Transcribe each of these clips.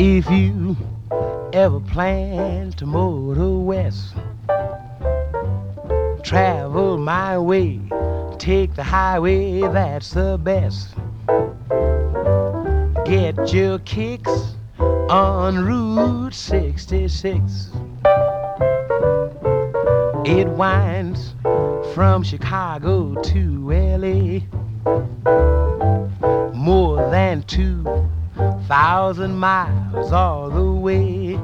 If you ever plan to motor west, travel my way, take the highway, that's the best. Get your kicks on Route 66. It winds from Chicago to LA, more than 2,000 miles all the way.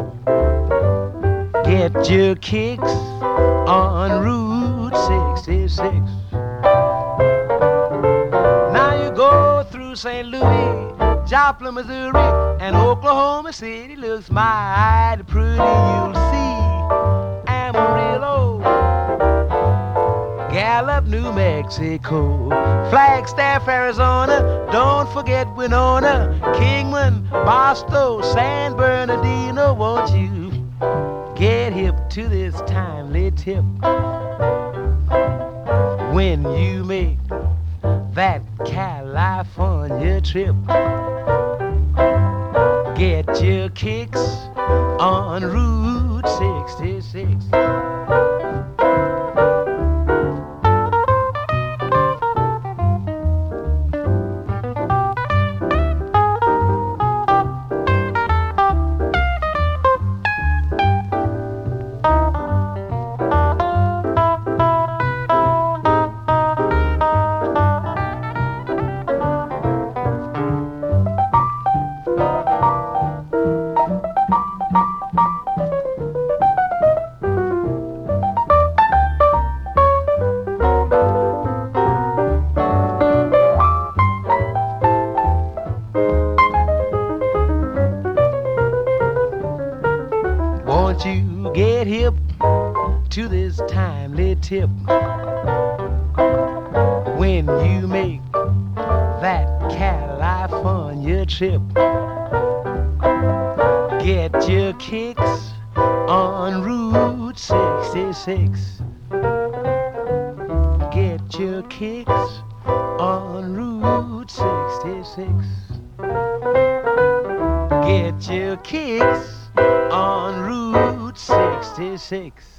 Get your kicks on Route 66. Now you go through St. Louis, Joplin, Missouri, and Oklahoma City looks mighty pretty. You'll see Amarillo, Gallup, New Mexico, Flagstaff, Arizona, don't forget Winona, Kingman, Barstow, San Bernardino. Won't you get hip to this timely tip when you make that California trip? Get your kicks on Route 66. Won't you get hip to this timely tip when you make that California trip? Get your kicks on Route 66. Get your kicks on Route 66. Get your kicks on Route 66.